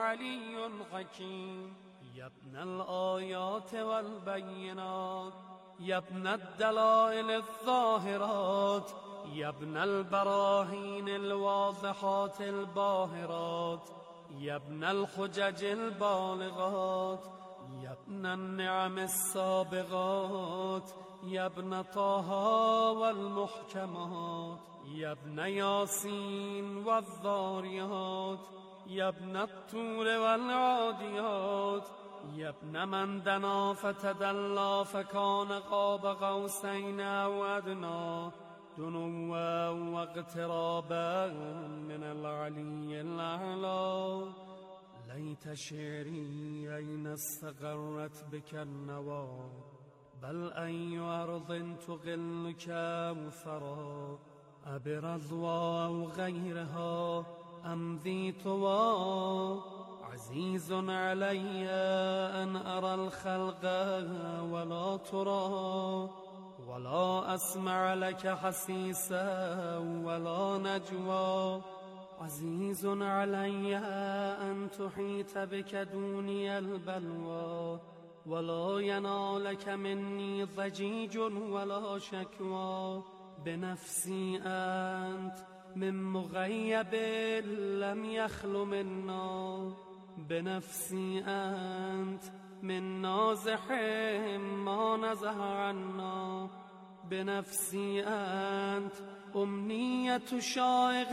علي حكيم. يا ابن الآيات والبينات، يا ابن الدلائل الظاهرات، يا ابن البراهين الواضحات الباهرات، يا ابن الحجج البالغات، يا ابن النعم السابغات، يا ابن طه والمحكمات، يا ابن ياسين والذاريات، يا ابن الطور والعاديات، يا ابن من دنا فتدلى فكان قاب قوسين أو أدنى، دنوا واقترابا من العلي الأعلى. ليت شعري أين استقرت بك النوى، بل أي أرض تغلك مثرى، أبرضوى أو غيرها أم ذي طوى. عزيز علي أن أرى الخلق ولا ترى، ولا أسمع لك حسيسا ولا نجوى. عزيز علي أن تحيط بك دوني البلوى، ولا ينالك مني ضجيج ولا شكوى. بنفسي أنت من مغيب لم يخل منا، بنفسي أنت من نازح ما نزه عنا. بنفسي أنت أمنية شائق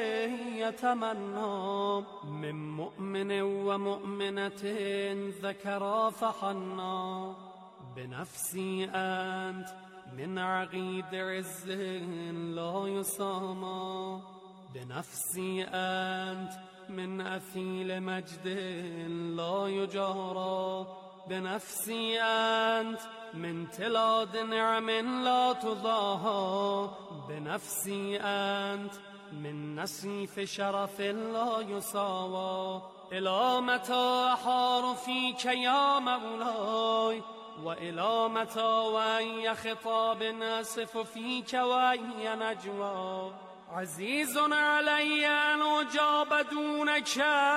يتمنى، من مؤمن ومؤمنة ذكرا فحنا. بنفسي أنت من عقيد عز لا يسامى، بنفسي أنت من أثيل مجد لا يجارى. بنفسي أنت من تلاد نعم لا تضاهى، بنفسي أنت من نسيف شرف لا يساوى. إلى متى أحار فيك يا مولاي، وإلى متى وأي خطاب آسف فيك وأي نجوى. عزيز علي أن أجاب دونك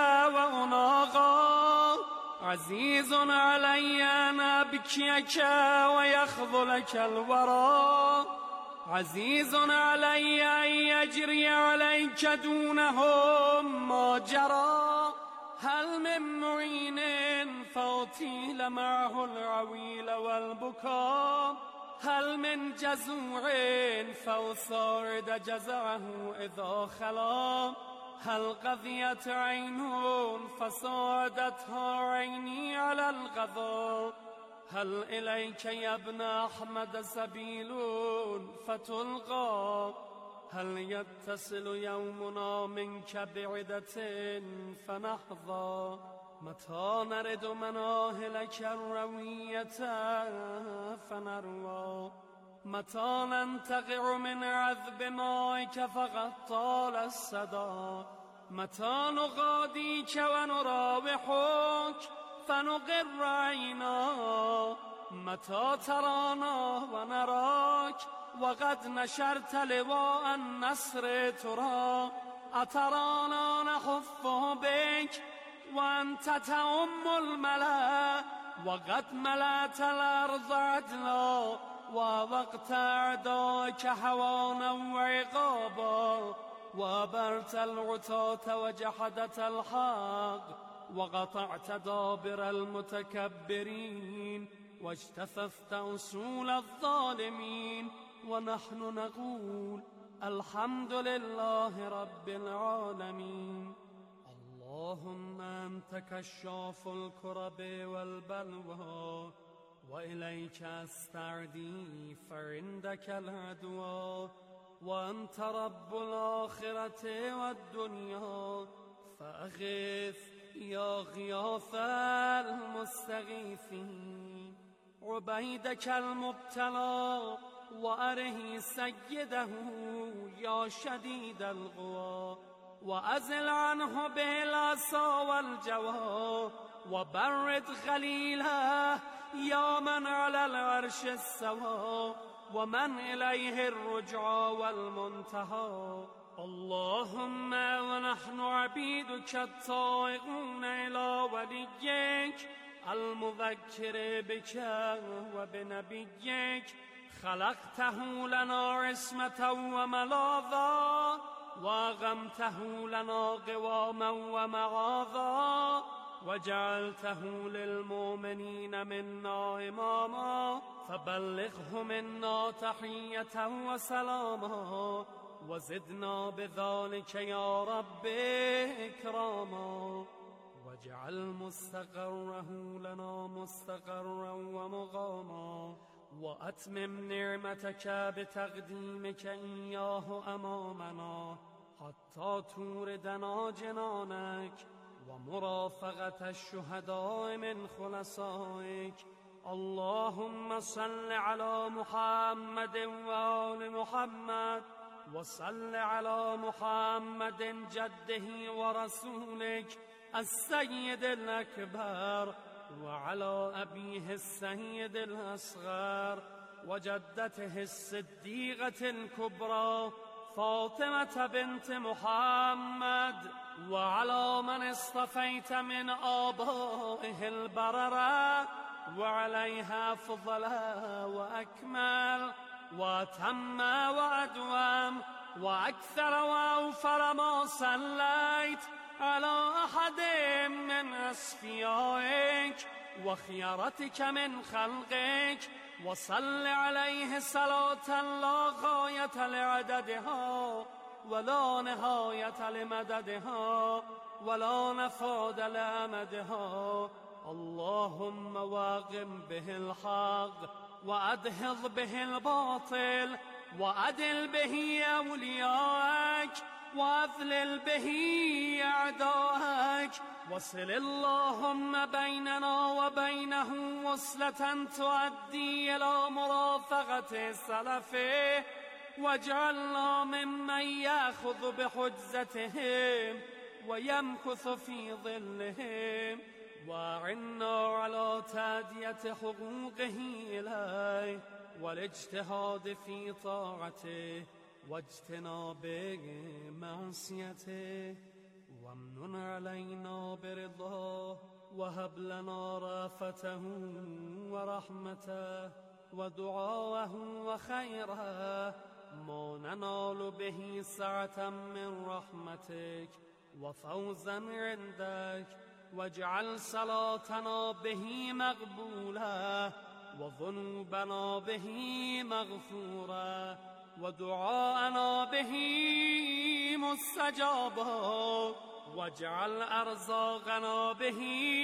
وأناغى، عزيز علي أن أبكيك ويخذلك الورى. عزيز علي أن يجري عليك دونهم ما جرى. هل من معين فأطيل معه العويل والبكاء، هل من جزوع فأصارد جزعه إذا خلا. هل قضيت عين فساعدتها عيني على الغضا. هل إليك يا ابن أحمد سبيل فتلقى، هل يتصل يومنا منك بعدة فنحظى. متى نرد مناهلك الروية فنروى، متى ننتقع من عذب مائك فقد طال السدى. متى نغاديك ونراوحك فنقر عينا، متى ترانا ونراك وقد نشرت لواء النصر ترى. أترانا نحفه بك وأنت تأم الملا، وقد ملأت الأرض عدلا ووقت أعداك حوانا وعقابا. وأبرت العتاة وجحدت الحق، وقطعت دابر المتكبرين، واجتثثت أصول الظالمين. ونحن نقول الحمد لله رب العالمين. اللهم أنت كشاف الكرب والبلوى، وإليك أستعدي فعندك العدوى. وأنت رب الآخرة والدنيا، فأغث يا غياث المستغيثين عبيدك المبتلى، وأره سيده يا شديد القوى. وأزل عنه بالعصا والجوى، وبرد خليله يا من على العرش استوى، ومن إليه الرجعى والمنتهى. اللهم ونحن عبيدك الطائعون المذكر بك وبنبيك خلقته لنا عصمة وملاذا وأغمته لنا قواما ومعاذا وجعلته للمؤمنين منا إماما فبلغه منا تحية وسلاما وزدنا بذلك يا رب إكراما واجعل مستقره لنا مستقرا ومقاما وأتمم نعمتك بتقديمك إياه أمامنا حتى توردنا جنانك ومرافقة الشهداء من خلصائك. اللهم صل على محمد وآل محمد وصل على محمد جده ورسولك السيد الأكبر وعلى أبيه السيد الأصغر وجدته الصديقة الكبرى فاطمة بنت محمد وعلى من اصطفيت من آبائه البررة وعليها أفضل وأكمل وأتم وأدوم وأكثر وأوفر ما صليت على أحد من أصفيائك وخيرتك من خلقك وصل عليه صلاة لا غاية لعددها ولا نهاية لمددها ولا نفاد لأمدها. اللهم واقم به الحق وأدحض به الباطل وأدل به أولياءك وأذلل به أعداءك وصل اللهم بيننا وبينه وصلة تؤدي إلى مرافقة سلفه واجعلنا ممن يأخذ بحجزتهم ويمكث في ظلهم وأعنا على تأدية حقوقه إليه والاجتهاد في طاعته واجتناب معصيته وامنن علينا برضاه وهب لنا رافته ورحمته ودعاءه وخيره ما ننال به سعة من رحمتك وفوزا عندك واجعل صلاتنا به مقبولة وذنوبنا به مغفورة ودعاءنا به مستجابا واجعل أرزاقنا به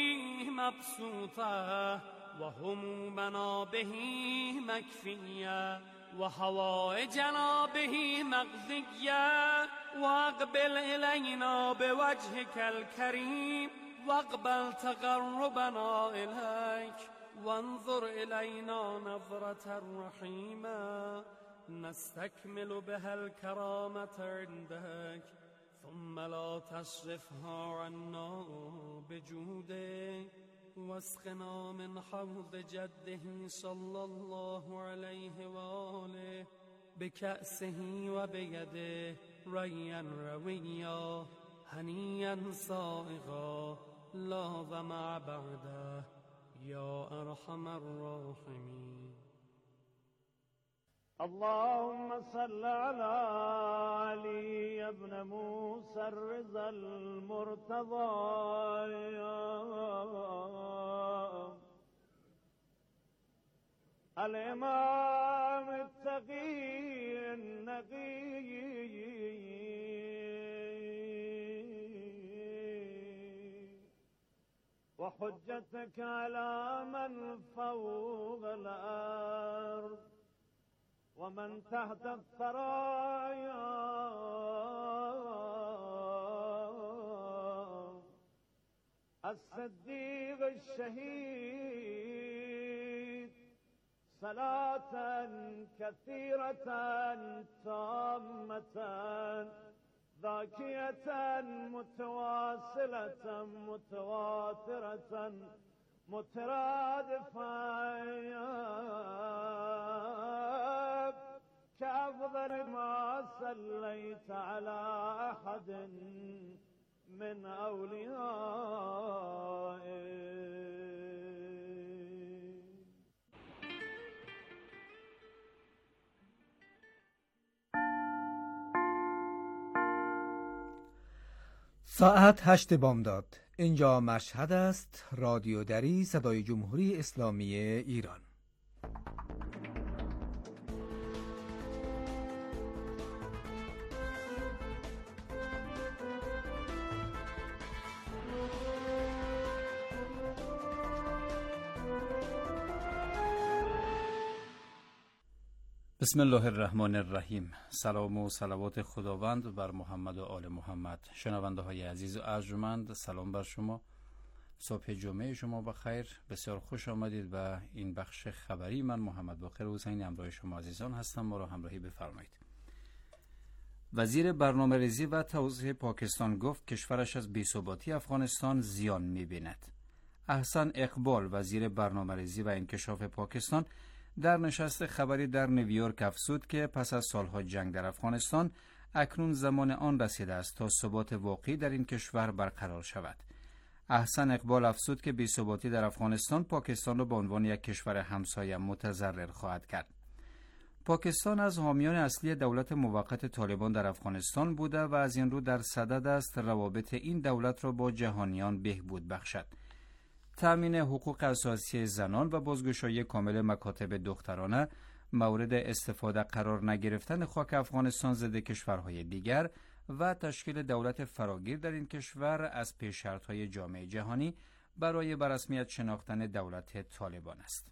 مبسوطة وهمومنا به مكفية وحوائجنا به مقضية واقبل إلينا بوجهك الكريم واقبل تقربنا إليك وانظر إلينا نظرة رحيمة نستكمل بها الكرامة عندك ثم لا تصرفها عنا بجودك واسقنا من حوض جده صلى الله عليه وآله بكأسه وبيده ريا رويا هنيا صائغا لا ظمأ بعده يا أرحم الراحمين. اللهم صل على علي بن موسى الرضا المرتضى الإمام التقي النقي وحجتك على من فوق الأرض ومن تحت الثرايا الصديق الشهيد صلاة كثيرة تامة ذاكية متواصلة متواترة مترادفة كأفضل ما صليت على أحد من أوليائك ساعت 8 بامداد. اینجا مشهد است، رادیو دری، صدای جمهوری اسلامی ایران. بسم الله الرحمن الرحیم. سلام و صلوات خداوند بر محمد و آل محمد. شنونده های عزیز و ارجمند، سلام بر شما. صبح جمعه شما بخیر. بسیار خوش آمدید به این بخش خبری. من محمد باقر حسینی همراه شما عزیزان هستم. ما را همراهی بفرمایید. وزیر برنامه‌ریزی و توسعه پاکستان گفت کشورش از بی‌ثباتی افغانستان زیان می‌بیند. احسن اقبال، وزیر برنامه‌ریزی و انکشاف پاکستان، در نشست خبری در نیویورک افزود که پس از سالها جنگ در افغانستان اکنون زمان آن رسیده است تا ثبات واقعی در این کشور برقرار شود. احسن اقبال افزود که بی‌ثباتی در افغانستان پاکستان را به عنوان یک کشور همسایه متضرر خواهد کرد. پاکستان از حامیان اصلی دولت موقت طالبان در افغانستان بوده و از این رو در صدد است روابط این دولت را با جهانیان بهبود بخشد. تأمین حقوق اساسی زنان و بازگشایی کامل مکاتب دخترانه، مورد استفاده قرار نگرفتن خاک افغانستان ضد کشورهای دیگر و تشکیل دولت فراگیر در این کشور از پیش شرط‌های جامعه جهانی برای به رسمیت شناختن دولت طالبان است.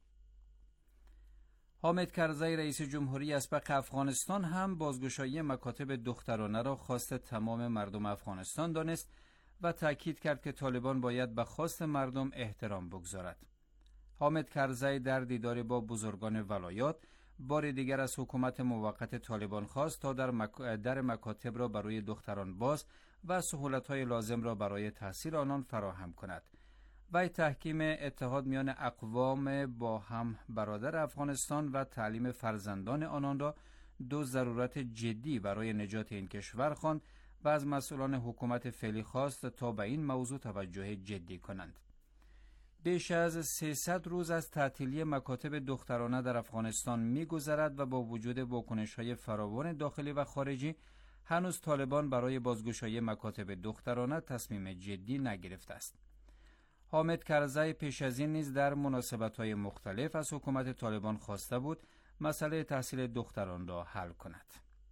حامد کرزی رئیس جمهوری اسبق افغانستان هم بازگشایی مکاتب دخترانه را خواست تمام مردم افغانستان دانست و تأکید کرد که طالبان باید به خواست مردم احترام بگذارد. حامد کرزی در دیدار با بزرگان ولایات بار دیگر از حکومت موقت طالبان خواست تا در مکاتب را برای دختران باز و سهولت‌های لازم را برای تحصیل آنان فراهم کند. وی تحکیم اتحاد میان اقوام با هم برادر افغانستان و تعلیم فرزندان آنان را دو ضرورت جدی برای نجات این کشور خواند و از مسئولان حکومت فعلی خواست تا به این موضوع توجه جدی کنند. بیش از 300 روز از تعطیلی مکاتب دخترانه در افغانستان می‌گذرد و با وجود واکنش‌های فراوان داخلی و خارجی هنوز طالبان برای بازگشایی مکاتب دخترانه تصمیم جدی نگرفته است. حامد کرزی پیش از این نیز در مناسبت‌های مختلف از حکومت طالبان خواسته بود مسئله تحصیل دختران را حل کند.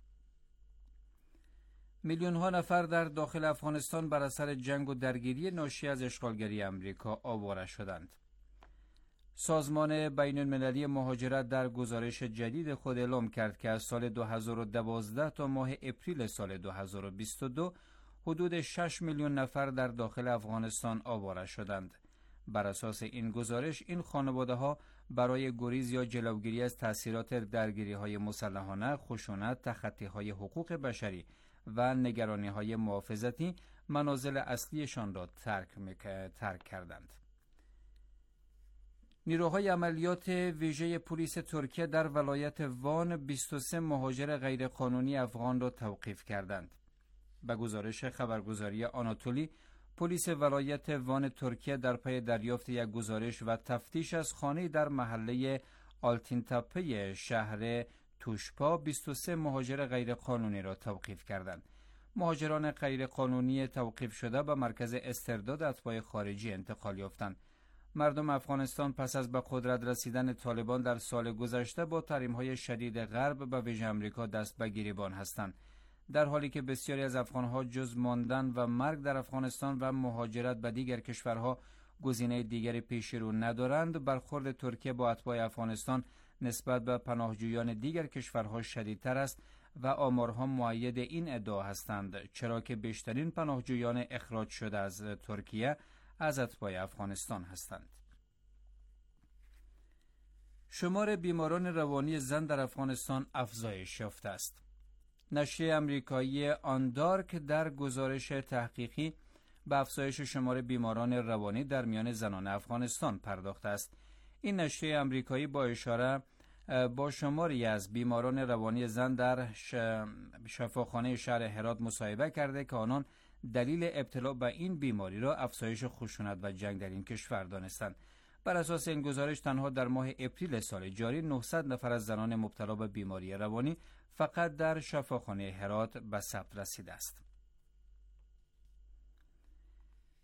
میلیون‌ها نفر در داخل افغانستان بر اثر جنگ و درگیری ناشی از اشغالگری امریکا آواره شدند. سازمان بین‌المللی مهاجرت در گزارش جدید خود اعلام کرد که از سال 2012 تا ماه اپریل سال 2022 حدود 6 میلیون نفر در داخل افغانستان آواره شدند. بر اساس این گزارش این خانواده‌ها برای گریز یا جلوگیری از تأثیرات درگیری‌های مسلحانه، خشونت، تخطی‌های حقوق بشری و نگرانی‌های محافظتی منازل اصلیشان را ترک کردند. نیروهای عملیات ویژه پلیس ترکیه در ولایت وان 23 مهاجر غیرقانونی افغان را توقیف کردند. به گزارش خبرگزاری آناتولی، پلیس ولایت وان ترکیه در پی دریافت یک گزارش و تفتیش از خانه در محله آلتینتاپه شهر توشپا 23 مهاجر غیرقانونی را توقیف کردند. مهاجران غیرقانونی توقیف شده به مرکز استرداد اتباع خارجی انتقال یافتند. مردم افغانستان پس از به قدرت رسیدن طالبان در سال گذشته با تحریم‌های شدید غرب به ویژه آمریکا دست به گریبان هستند. در حالی که بسیاری از افغان‌ها جز ماندن و مرگ در افغانستان و مهاجرت به دیگر کشورها گزینه دیگری پیش رو ندارند، برخورد ترکیه با اتباع افغانستان نسبت به پناهجویان دیگر کشورها شدیدتر است و آمارها مؤید این ادعا هستند، چرا که بیشترین پناهجویان اخراج شده از ترکیه از اتباع افغانستان هستند. شمار بیماران روانی زن در افغانستان افزایش یافته است. نشریه امریکایی آندارک در گزارش تحقیقی به افزایش شمار بیماران روانی در میان زنان افغانستان پرداخته است. این نشریه امریکایی با اشاره با شماری از بیماران روانی زن در شفاخانه شهر هرات مصاحبه کرده که آنان دلیل ابتلا به این بیماری را افزایش خشونت و جنگ در این کشور دانستند. بر اساس این گزارش تنها در ماه اپریل سال جاری 900 نفر از زنان مبتلا به بیماری روانی فقط در شفاخانه هرات به ثبت رسیده است.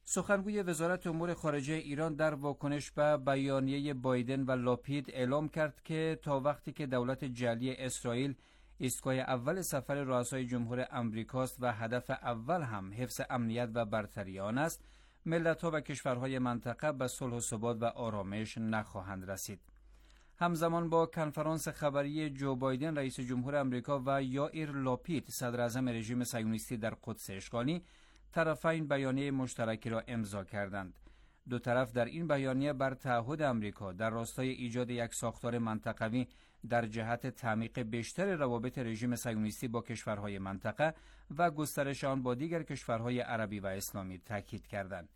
سخنگوی وزارت امور خارجه ایران در واکنش به بیانیه بایدن و لاپید اعلام کرد که تا وقتی که دولت جعلی اسرائیل ایستگاه اول سفر رؤسای جمهور امریکاست و هدف اول هم حفظ امنیت و برتری آن است، ملت‌ها و کشورهای منطقه به صلح و ثبات و آرامش نخواهند رسید. همزمان با کنفرانس خبری جو بایدن رئیس جمهور امریکا و یائیر لاپید صدر اعظم رژیم صهیونیستی در قدس اشغالی، طرفین بیانیه مشترکی را امضا کردند. دو طرف در این بیانیه بر تعهد امریکا در راستای ایجاد یک ساختار منطقوی در جهت تعمیق بیشتر روابط رژیم صهیونیستی با کشورهای منطقه و گسترش آن با دیگر کشورهای عربی و اسلامی تاکید کردند.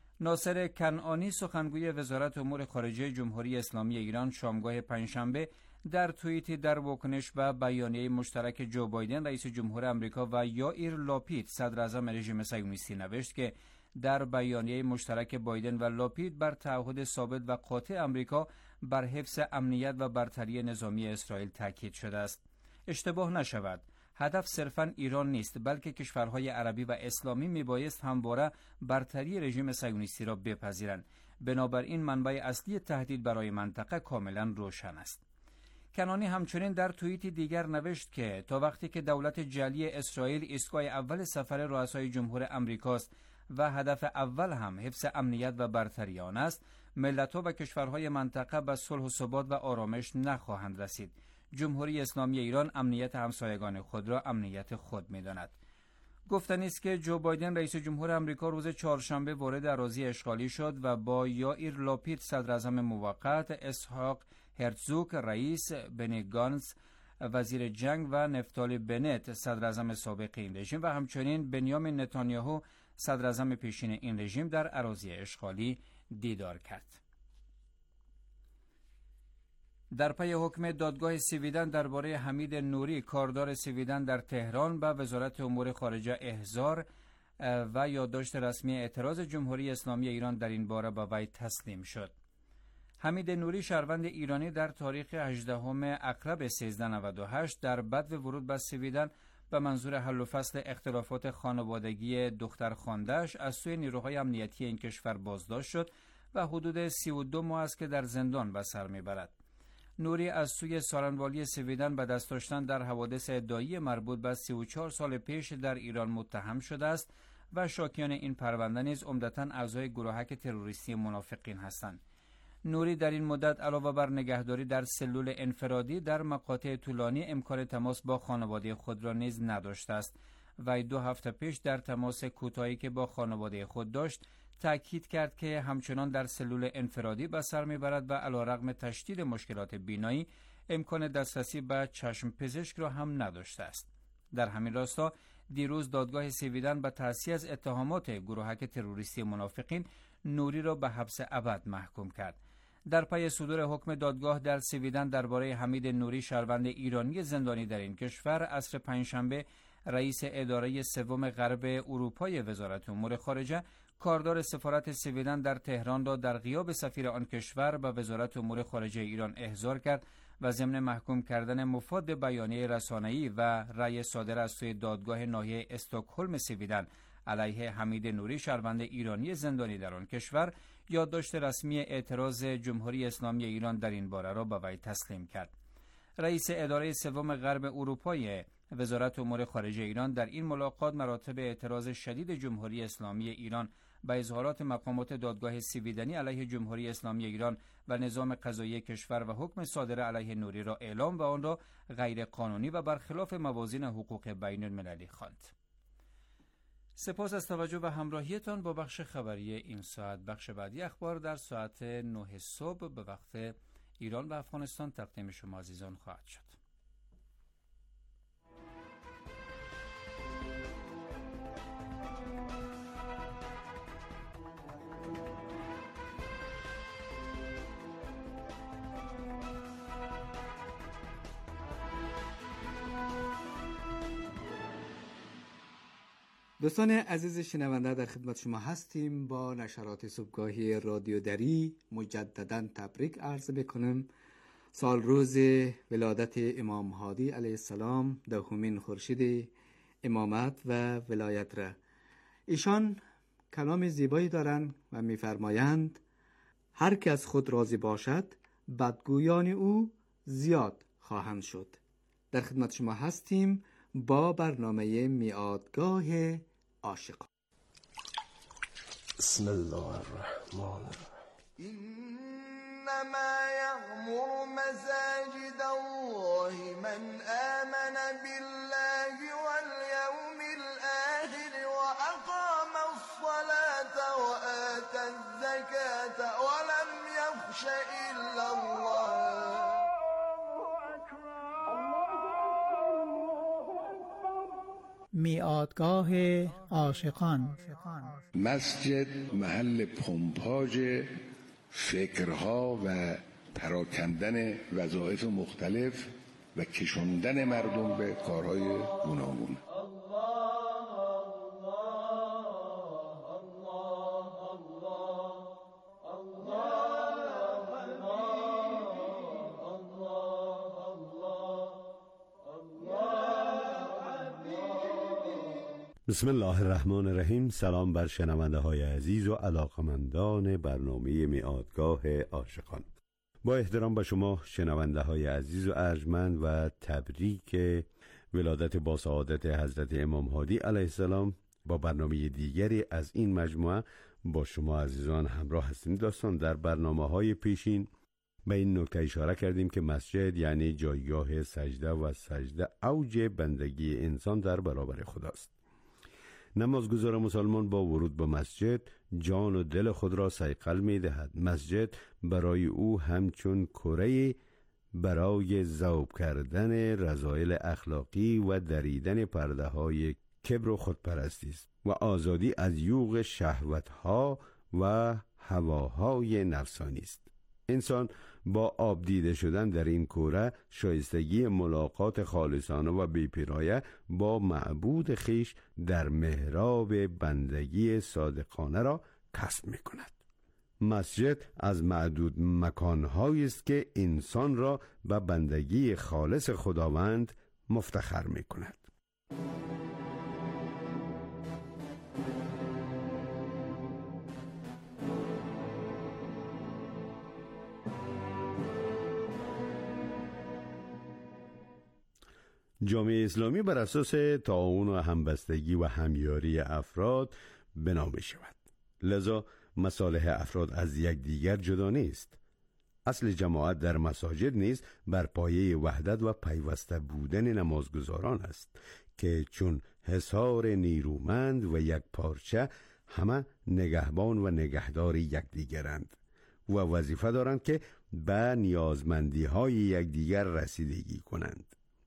ناصر کنعانی سخنگوی وزارت امور خارجه جمهوری اسلامی ایران شامگاه پنجشنبه در توییتی در واکنش به بیانیه مشترک جو بایدن رئیس جمهور امریکا و یائیر لاپید صدر اعظم رژیم صهیونیستی نوشت که در بیانیه مشترک بایدن و لاپید بر تعهد ثابت و قاطع امریکا بر حفظ امنیت و برتری نظامی اسرائیل تاکید شده است. اشتباه نشود، هدف صرفاً ایران نیست، بلکه کشورهای عربی و اسلامی میبایست همواره برتری رژیم صهیونیستی را بپذیرند. بنابراین منبع اصلی تهدید برای منطقه کاملاً روشن است. کنعانی همچنین در توییتی دیگر نوشت که تا وقتی که دولت جعلی اسرائیل ایستگاه اول سفر رؤسای جمهور امریکاست و هدف اول هم حفظ امنیت و برتری آن است، ملت‌ها و کشورهای منطقه به صلح و ثبات و آرامش نخواهند رسید. جمهوری اسلامی ایران امنیت همسایگان خود را امنیت خود می‌داند. گفتنی است که جو بایدن رئیس جمهور امریکا روز چهارشنبه وارد اراضی اشغالی شد و با یائیر لاپید صدر اعظم موقت، اسحاق هرتزوگ رئیس، بنی گانتز وزیر جنگ و نفتالی بنت صدر اعظم سابق این رژیم و همچنین بنیامین نتانیاهو صدر اعظم پیشین این رژیم در اراضی اشغالی دیدار کرد. در پی حکم دادگاه سویدن درباره حمید نوری کاردار سویدن در تهران به وزارت امور خارجه احضار و یادداشت رسمی اعتراض جمهوری اسلامی ایران در این باره به وی تسلیم شد. حمید نوری شهروند ایرانی در تاریخ 18 اکرب 1398 در بدو ورود به سویدن به منظور حل و فصل اختلافات خانوادگی دختر خوانده‌اش از سوی نیروهای امنیتی این کشور بازداشت شد و حدود 32 ماه است که در زندان به سر میبرد. نوری از سوی سارنوالی سویدن به دست داشتن در حوادث ادعایی مربوط به 34 سال پیش در ایران متهم شده است و شاکیان این پرونده نیز عمدتاً اعضای گروهک تروریستی منافقین هستند. نوری در این مدت علاوه بر نگهداری در سلول انفرادی در مقاطع طولانی امکان تماس با خانواده خود را نیز نداشته است و 2 هفته پیش در تماس کوتاهی که با خانواده خود داشت تأکید کرد که همچنان در سلول انفرادی به سر میبرد و علیرغم تشدید مشکلات بینایی امکان دسترسی به چشم پزشک را هم نداشته است. در همین راستا دیروز دادگاه سویدن به تأسیس از اتهامات گروهک تروریستی منافقین نوری را به حبس ابد محکوم کرد. در پی صدور حکم دادگاه در سویدن درباره حمید نوری شهروند ایرانی زندانی در این کشور عصر پنجشنبه رئیس اداره سوم غرب اروپای وزارت امور خارجه کاردار سفارت سویدن در تهران را در غیاب سفیر آن کشور به وزارت امور خارجه ایران احضار کرد و ضمن محکوم کردن مفاد بیانیه رسانه‌ای و رأی صادر از سوی دادگاه ناحیه استکهلم سویدن علیه حمید نوری شهروند ایرانی زندانی در آن کشور یادداشت رسمی اعتراض جمهوری اسلامی ایران در این باره را به وی تسلیم کرد. رئیس اداره سوم غرب اروپای وزارت امور خارجه ایران در این ملاقات مراتب اعتراض شدید جمهوری اسلامی ایران به اظهارات مقامات دادگاه سویدنی علیه جمهوری اسلامی ایران و نظام قضایی کشور و حکم صادر علیه نوری را اعلام و آن را غیر قانونی و برخلاف موازین حقوق بین المللی خواند. سپاس از توجه و همراهیتان با بخش خبری این ساعت. بخش بعدی اخبار در ساعت 9 صبح به وقت ایران و افغانستان تقدیم شما عزیزان خواهد شد. دوستان عزیز شنونده در خدمت شما هستیم. با نشرات صبحگاهی رادیو دری مجددا تبریک عرض میکنم. سال روز ولادت امام هادی علیه السلام، 10مین خورشید امامت و ولایت را. ایشان کلام زیبایی دارند و می‌فرمایند هر که از خود راضی باشد بدگویان او زیاد خواهند شد. در خدمت شما هستیم با برنامه میعادگاه عاشقان. بسم الله الرحمن الرحیم. إنما يعمر مساجد الله من آمن بالله واليوم الآخر وأقام الصلاة وآتى الزكاة ولم يخش إلا الله. میعادگاه عاشقان. مسجد محل پمپاژ فکرها و پراکندن وظایف مختلف و کشوندن مردم به کارهای گوناگون. بسم الله الرحمن الرحیم. سلام بر شنونده های عزیز و علاقمندان برنامه میعادگاه عاشقان. با احترام به شما شنونده های عزیز و ارجمند و تبریک ولادت با سعادت حضرت امام هادی علیه السلام با برنامه دیگری از این مجموعه با شما عزیزان همراه هستیم. دوستان، در برنامه های پیشین به این نکته اشاره کردیم که مسجد یعنی جایگاه سجده و سجده اوج بندگی انسان در برابر خداست. نمازگزار مسلمان با ورود به مسجد جان و دل خود را صیقل می دهد. مسجد برای او همچون کره برای ذوب کردن رذایل اخلاقی و دریدن پرده های کبر و خودپرستی است و آزادی از یوغ شهوتها و هواهای نفسانی است. انسان با آب دیده شدن در این کوره شایستگی ملاقات خالصانه و بی‌پرایه با معبود خیش در محراب بندگی صادقانه را کسب می کند. مسجد از معدود مکانهایی است که انسان را به بندگی خالص خداوند مفتخر می کند. جامعه اسلامی بر اساس تعاون و همبستگی و همیاری افراد بنا می شود. لذا مصالح افراد از یکدیگر جدا نیست. اصل جماعت در مساجد نیز بر پایه وحدت و پیوسته بودن نمازگزاران است که چون حصار نیرومند و یک پارچه همه نگهبان و نگهدار یکدیگرند و وظیفه دارند که به نیازمندی های یکدیگر رسیدگی کنند.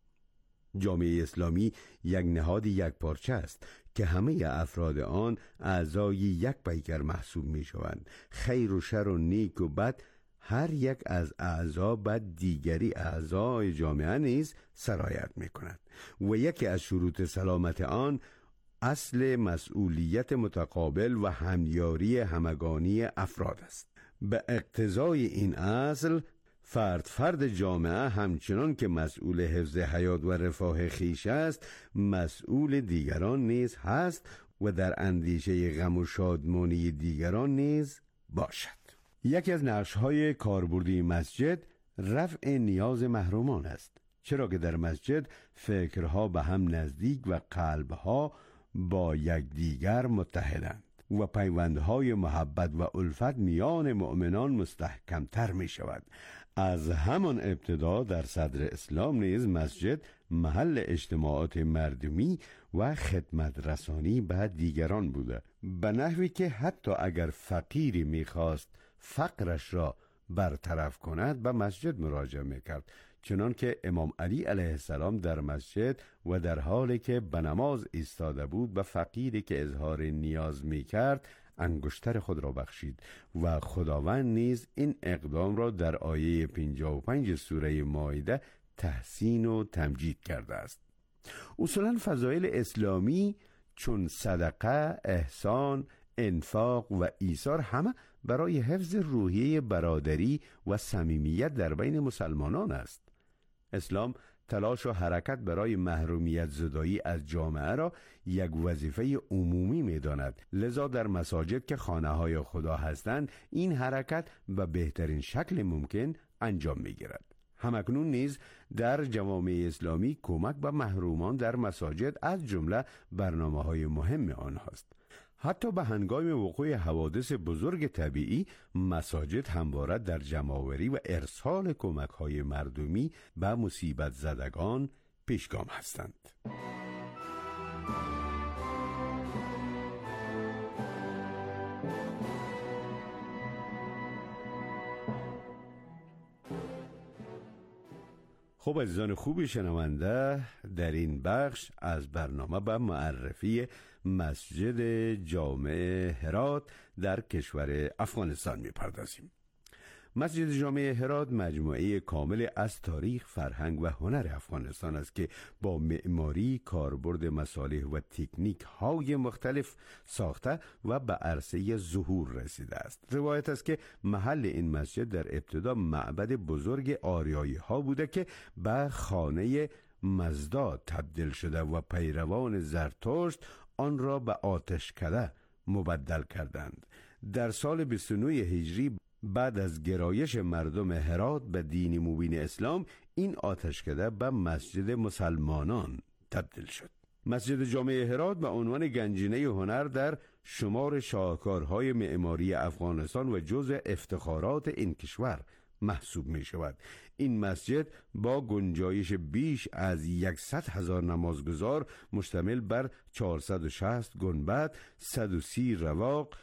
جامعه اسلامی یک نهاد یک پارچه است که همه افراد آن اعضای یک پیکر محسوب می شوند. خیر و شر و نیک و بد هر یک از اعضا به دیگری اعضای جامعه نیز سرایت می کند و یکی از شروط سلامت آن اصل مسئولیت متقابل و همیاری همگانی افراد است. به اقتضای این اصل فرد جامعه همچنان که مسئول حفظ حیات و رفاه خویش است، مسئول دیگران نیز هست و در اندیشه غم و شادمانی دیگران نیز باشد. یکی از نقش‌های کاربردی مسجد رفع نیاز محرومان است، چرا که در مسجد فکرها به هم نزدیک و قلبها با یکدیگر متحدند و پیوندهای محبت و الفت میان مؤمنان مستحکمتر می شود. از همان ابتدا در صدر اسلام نیز مسجد محل اجتماعات مردمی و خدمت رسانی به دیگران بوده، به نحوی که حتی اگر فقیری میخواست فقرش را برطرف کند به مسجد مراجعه میکرد، چنان که امام علی علیه السلام در مسجد و در حالی که به نماز ایستاده بود به فقیری که اظهار نیاز میکرد انگشتر خود را بخشید و خداوند نیز این اقدام را در آیه 55 سوره مائده تحسین و تمجید کرده است. اصولا فضایل اسلامی چون صدقه، احسان، انفاق و ایثار همه برای حفظ روحیه برادری و صمیمیت در بین مسلمانان است. اسلام تلاش و حرکت برای محرومیت زدایی از جامعه را یک وظیفه عمومی می‌داند. لذا در مساجد که خانه‌های خدا هستند این حرکت به بهترین شکل ممکن انجام می‌گیرد. همکنون نیز در جوامع اسلامی کمک به محرومان در مساجد از جمله برنامه‌های مهم آنهاست. حتی به هنگام وقوع حوادث بزرگ طبیعی مساجد همواره در جمع‌آوری و ارسال کمک‌های مردمی به مصیبت زدگان پیشگام هستند. خب عزیزان خوب شنونده، در این بخش از برنامه به معرفی مسجد جامع هرات در کشور افغانستان می‌پردازیم. مسجد جامع هرات مجموعه کامل از تاریخ، فرهنگ و هنر افغانستان است که با معماری، کاربرد مصالح و تکنیک های مختلف ساخته و به عرصه ظهور رسیده است. روایت است که محل این مسجد در ابتدا معبد بزرگ آریایی ها بوده که به خانه مزدا تبدیل شده و پیروان زرتشت آن را به آتشکده مبدل کردند. در سال 29 هجری بعد از گرایش مردم هرات به دین مبین اسلام این آتشکده به مسجد مسلمانان تبدیل شد. مسجد جامع هرات به عنوان گنجینه هنر در شمار شاهکارهای معماری افغانستان و جزء افتخارات این کشور محسوب می شود. این مسجد با گنجایش بیش از 100,000 نمازگزار مشتمل بر 460 گنبد، 130 رواق،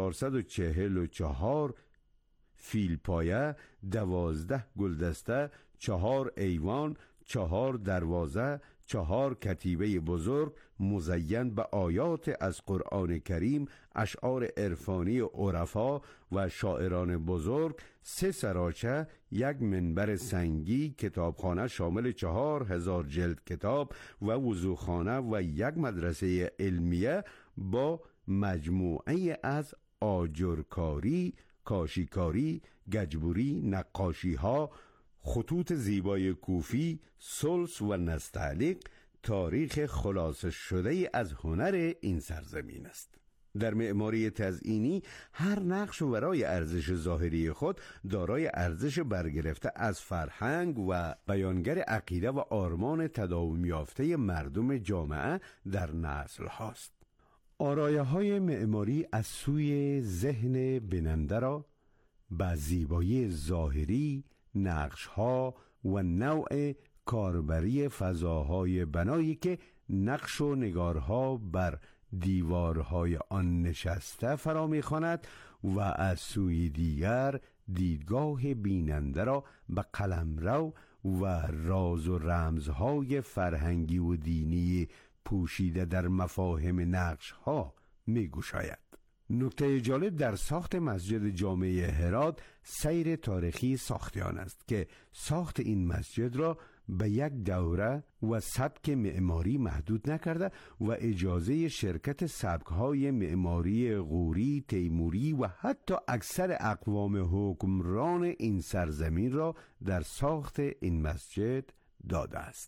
444 فیل پایه، 12 گلدسته، 4 ایوان، 4 دروازه، 4 کتیبه بزرگ مزین به آیات از قرآن کریم، اشعار عرفانی عرفا و شاعران بزرگ، 3 سراچه، 1 منبر سنگی، کتابخانه شامل 4000 جلد کتاب و وضوخانه و 1 مدرسه علمیه با مجموعه از آجرکاری، کاشیکاری، گجبوری، نقاشی ها، خطوط زیبای کوفی، سلس و نستعلیق تاریخ خلاصه شده از هنر این سرزمین است. در معماری تزئینی هر نقش ورای ارزش ظاهری خود دارای ارزش برگرفته از فرهنگ و بیانگر عقیده و آرمان تداوم یافته مردم جامعه در نسل هاست. آرایه های معماری از سوی ذهن بیننده را به زیبایی ظاهری، نقش ها و نوع کاربری فضاهای بنایی که نقش و نگارها بر دیوارهای آن نشسته فرا می‌خواند و از سوی دیگر دیدگاه بیننده را به قلمرو و راز و رمزهای فرهنگی و دینی پوشیده در مفاهیم نقش ها می گشاید. نکته جالب در ساخت مسجد جامع هرات سیر تاریخی ساختیان است که ساخت این مسجد را به یک دوره و سبک معماری محدود نکرده و اجازه شرکت سبک‌های معماری غوری، تیموری و حتی اکثر اقوام حکمران این سرزمین را در ساخت این مسجد داده است.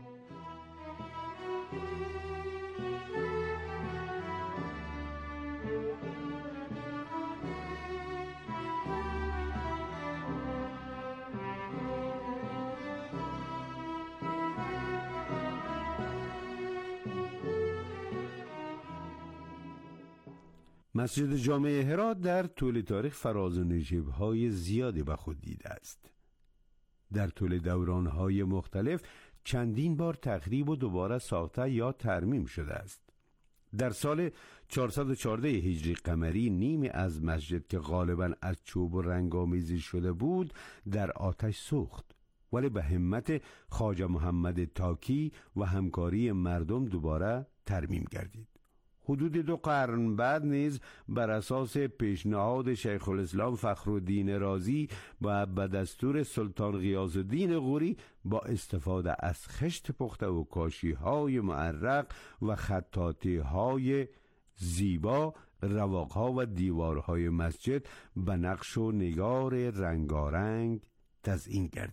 مسجد جامع هرات در طول تاریخ فراز و نشیب‌های زیادی به خود دیده است. در طول دوران‌های مختلف چندین بار تخریب و دوباره ساخته یا ترمیم شده است. در سال 414 هجری قمری نیمی از مسجد که غالباً از چوب و رنگ‌آمیزی شده بود در آتش سوخت، ولی به همت خواجه محمد تاکی و همکاری مردم دوباره ترمیم گردید. حدود 2 قرن بعد نیز بر اساس پیشنهاد شیخ الاسلام فخرالدین رازی و به دستور سلطان غیاث الدین غوری با استفاده از خشت پخته و کاشی‌های معرق و خطاطی‌های زیبا رواق‌ها و دیوارهای مسجد به نقش و نگار رنگارنگ تزیین گردید.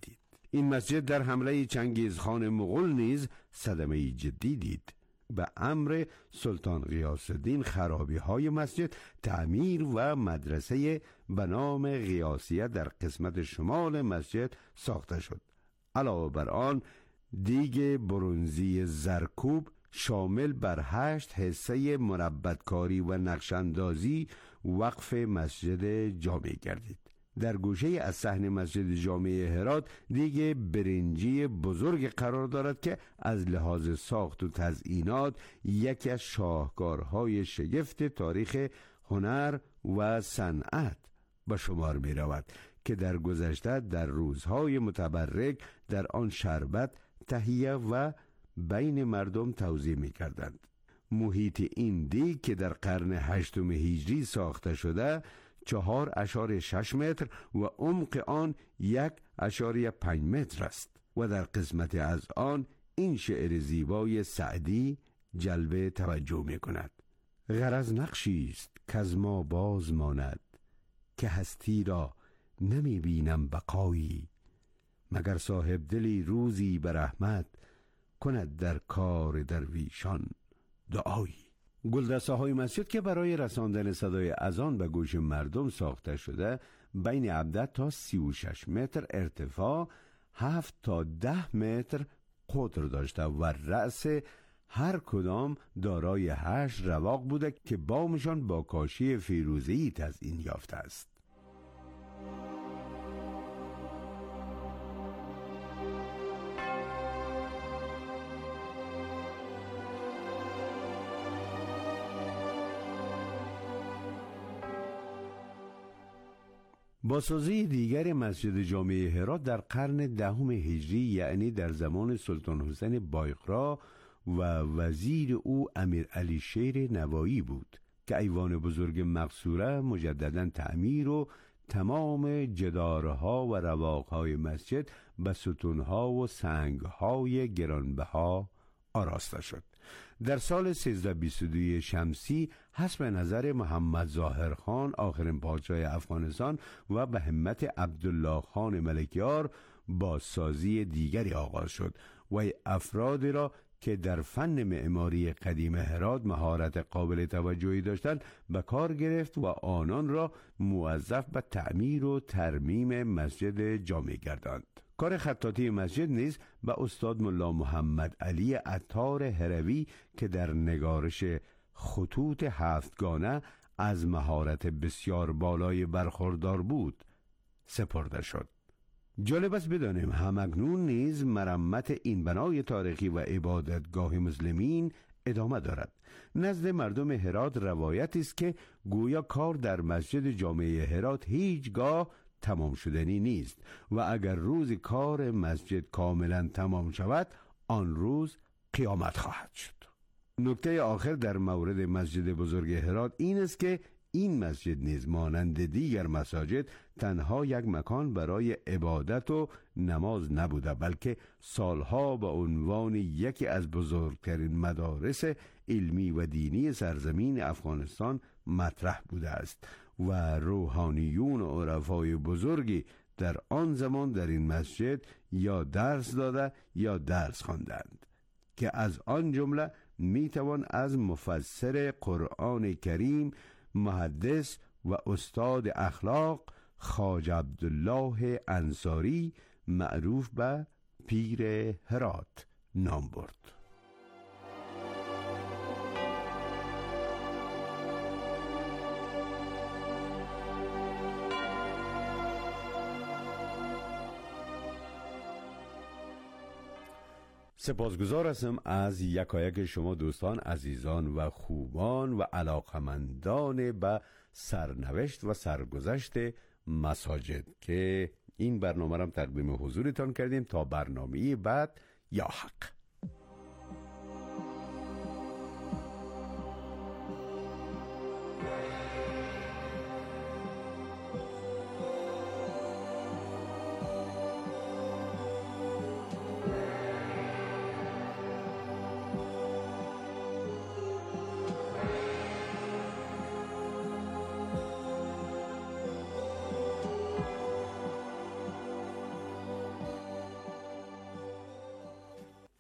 این مسجد در حمله چنگیزخان مغول نیز صدمه جدی دید. به امر سلطان غیاث الدین خرابی های مسجد تعمیر و مدرسه به نام غیاثیه در قسمت شمال مسجد ساخته شد. علاوه بر آن دیگ برنزی زرکوب شامل بر 8 حصه مربع‌کاری و نقش‌اندازی وقف مسجد جامع گردید. در گوشه از صحن مسجد جامع هرات دیگ برنجی بزرگ قرار دارد که از لحاظ ساخت و تزئینات یکی از شاهکارهای شگفت تاریخ هنر و صنعت به شمار می رود که در گذشته در روزهای متبرک در آن شربت تهیه و بین مردم توزیع می کردند. محیط این دیگ که در قرن 8 هجری ساخته شده 4.6 متر و عمق آن 1.5 متر است و در قسمت از آن این شعر زیبای سعدی جلب توجه می کند: غرض نقشی است که از ما باز ماند، که هستی را نمی بینم بقایی، مگر صاحب دلی روزی به رحمت کند در کار درویشان دعایی. گلدسته های مسجد که برای رساندن صدای اذان به گوش مردم ساخته شده بین 17 تا 36 متر ارتفاع، 7 تا 10 متر قطر داشته و رأس هر کدام دارای 8 رواق بوده که بامشان با کاشی فیروزه‌ای تزیین یافته است. بازسازی دیگر مسجد جامع هرات در قرن 10 هجری، یعنی در زمان سلطان حسین بایقرا و وزیر او امیر علی شیر نوایی بود که ایوان بزرگ مقصوره مجددا تعمیر و تمام جدارها و رواقهای مسجد به ستونها و سنگهای گرانبها آراسته شد. در سال 1322 شمسی حسب نظر محمد ظاهر خان آخرین پادشاه افغانستان و به همت عبدالله خان ملکیار بازسازی دیگری آغاز شد و افرادی را که در فن معماری قدیم هرات مهارت قابل توجهی داشتند به کار گرفت و آنان را موظف به تعمیر و ترمیم مسجد جامع گرداند. کار خطاطی مسجد نیز به استاد ملا محمد علی عطار هروی که در نگارش خطوط 7گانه از مهارت بسیار بالای برخوردار بود سپرده شد. جالب است بدانیم همکنون نیز مرمت این بنای تاریخی و عبادتگاه مسلمین ادامه دارد. نزد مردم هرات روایت است که گویا کار در مسجد جامع هرات هیچگاه تمام شدنی نیست و اگر روز کار مسجد کاملا تمام شود آن روز قیامت خواهد شد. نکته آخر در مورد مسجد بزرگ هرات این است که این مسجد نیز مانند دیگر مساجد تنها یک مکان برای عبادت و نماز نبوده، بلکه سالها به عنوان یکی از بزرگترین مدارس علمی و دینی سرزمین افغانستان مطرح بوده است و روحانیون و عرفای بزرگی در آن زمان در این مسجد یا درس داده یا درس خواندند که از آن جمله میتوان از مفسر قرآن کریم، محدث و استاد اخلاق خواجه عبدالله انصاری معروف به پیر هرات نام برد. سپاسگزار هستم از یکایک شما دوستان عزیزان و خوبان و علاقمندان به سرنوشت و سرگذشت مساجد که این برنامه را تقدیم حضورتان کردیم. تا برنامه بعد، یا حق.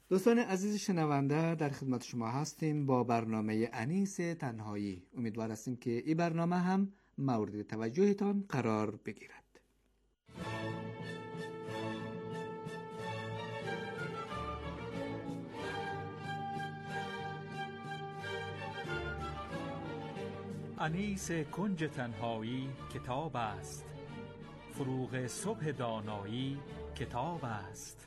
دوستان عزیز شنونده، در خدمت شما هستیم با برنامه انیس تنهایی. امیدوار هستیم که این برنامه هم مورد توجهتان قرار بگیرد. انیس کنج تنهایی کتاب است، فروغ صبح دانایی کتاب است.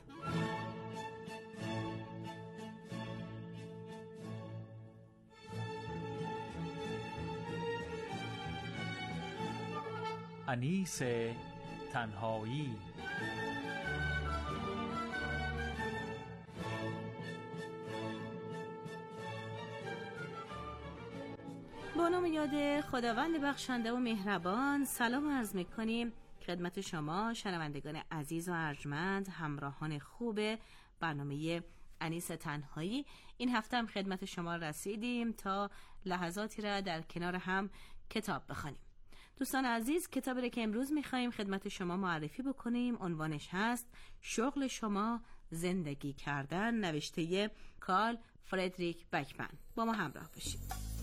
انیس تنهایی. با نام یاد خداوند بخشنده و مهربان، سلام عرض می‌کنیم خدمت شما شنوندگان عزیز و ارجمند، همراهان خوب برنامه انیس تنهایی. این هفته هم خدمت شما رسیدیم تا لحظاتی را در کنار هم کتاب بخوانیم. دوستان عزیز، کتابی که امروز می‌خوایم خدمت شما معرفی بکنیم عنوانش هست شغل شما زندگی کردن، نوشته کارل فردریک بکمن. با ما همراه باشید.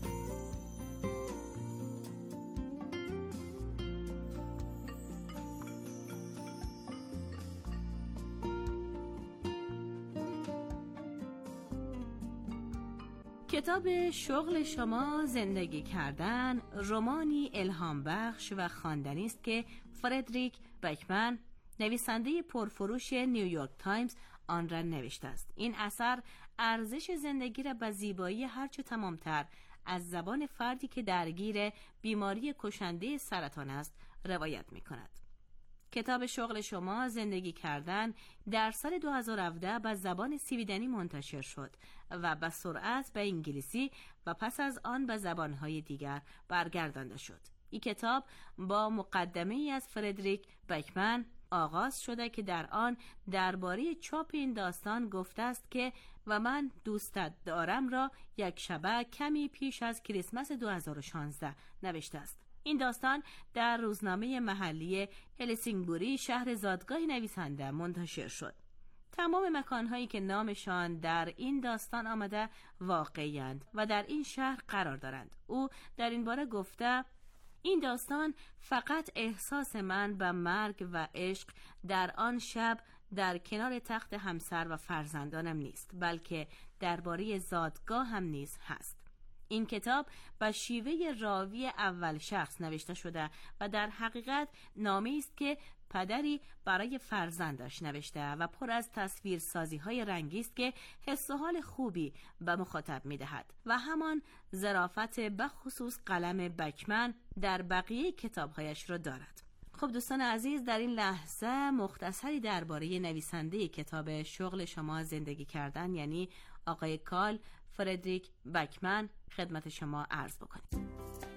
کتاب شغل شما زندگی کردن رمانی الهام بخش و خواندنی است که فردریک بکمن، نویسنده پرفروش نیویورک تایمز، آن را نوشته است. این اثر ارزش زندگی را به زیبایی هرچه تمامتر از زبان فردی که درگیر بیماری کشنده سرطان است روایت می کند. کتاب شغل شما زندگی کردن در سال 2017 به زبان سویدنی منتشر شد و به سرعت به انگلیسی و پس از آن به زبانهای دیگر برگردانده شد. این کتاب با مقدمه ای از فردریک بکمن آغاز شده که در آن درباره چاپ این داستان گفته است که و من دوستت دارم را یک شبه کمی پیش از کریسمس 2016 نوشته است. این داستان در روزنامه محلی هلسینگبوری، شهر زادگاه نویسنده، منتشر شد. تمام مکانهایی که نامشان در این داستان آمده واقعی‌اند و در این شهر قرار دارند. او در این باره گفته این داستان فقط احساس من به مرگ و عشق در آن شب در کنار تخت همسر و فرزندانم نیست، بلکه درباره زادگاه هم نیز هست. این کتاب به شیوه راوی اول شخص نوشته شده و در حقیقت نامه‌ای است که پدری برای فرزندش نوشته و پر از تصویرسازی‌های رنگی است که حس و حال خوبی به مخاطب می‌دهد و همان ظرافت به خصوص قلم بکمن در بقیه کتاب‌هایش را دارد. خب دوستان عزیز، در این لحظه مختصری درباره نویسنده کتاب شغل شما زندگی کردن، یعنی آقای کارل فردریک بکمن، خدمت شما عرض بکنیم.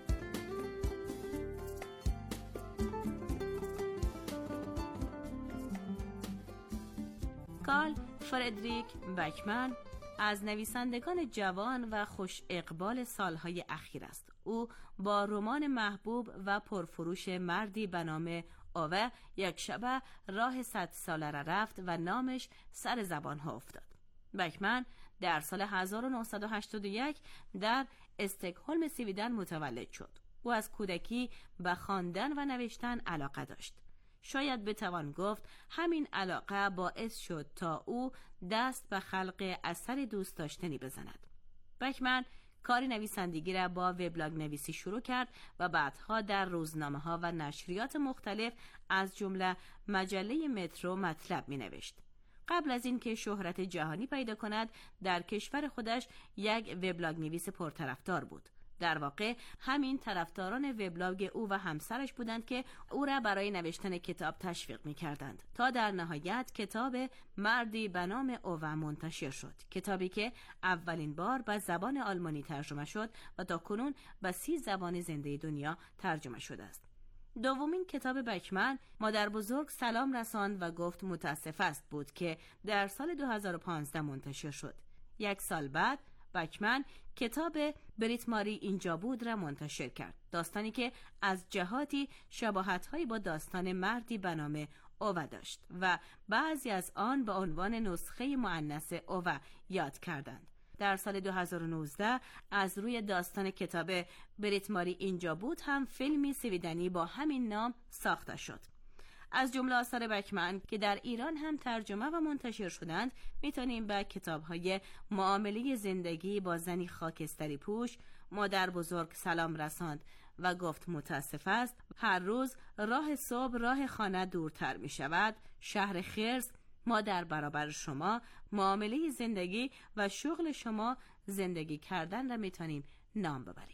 کارل فردریک بکمن از نویسندگان جوان و خوش اقبال سالهای اخیر است. او با رمان محبوب و پرفروش مردی به نام اوه یک شبه راه 100 ساله را رفت و نامش سر زبانها افتاد. بکمن در سال 1981 در استکهلم سویدن متولد شد. او از کودکی به خواندن و نوشتن علاقه داشت. شاید بتوان گفت همین علاقه باعث شد تا او دست به خلق اثر دوست داشتنی بزند. بکمن کار نویسندگی را با وبلاگ نویسی شروع کرد و بعدها در روزنامه‌ها و نشریات مختلف از جمله مجله مترو مطلب می‌نوشت. قبل از اینکه شهرت جهانی پیدا کند، در کشور خودش یک وبلاگ نویس پرطرفدار بود. در واقع همین طرفداران وبلاگ او و همسرش بودند که او را برای نوشتن کتاب تشویق می‌کردند تا در نهایت کتاب مردی به نام اوه منتشر شد. کتابی که اولین بار به زبان آلمانی ترجمه شد و تاکنون به 30 زبان زنده دنیا ترجمه شده است. دومین کتاب بکمن مادر بزرگ سلام رساند و گفت متاسف است بود که در سال 2015 منتشر شد. 1 سال بعد بکمن کتاب بریت ماری اینجا بود را منتشر کرد. داستانی که از جهاتی شباهت‌هایی با داستان مردی به نام اوه داشت و بعضی از آن به عنوان نسخه مؤنث اوه یاد کردند. در سال 2019 از روی داستان کتاب بریت ماری اینجا بود هم فیلمی سویدنی با همین نام ساخته شد. از جمله آثار بکمن که در ایران هم ترجمه و منتشر شدند میتونیم به کتاب‌های معامله زندگی با زنی خاکستری پوش، مادر بزرگ سلام رساند و گفت متاسف است، هر روز راه صبح راه خانه دورتر می شود، شهر خرس، ما در برابر شما، معامله زندگی و شغل شما زندگی کردن را میتونیم نام ببریم.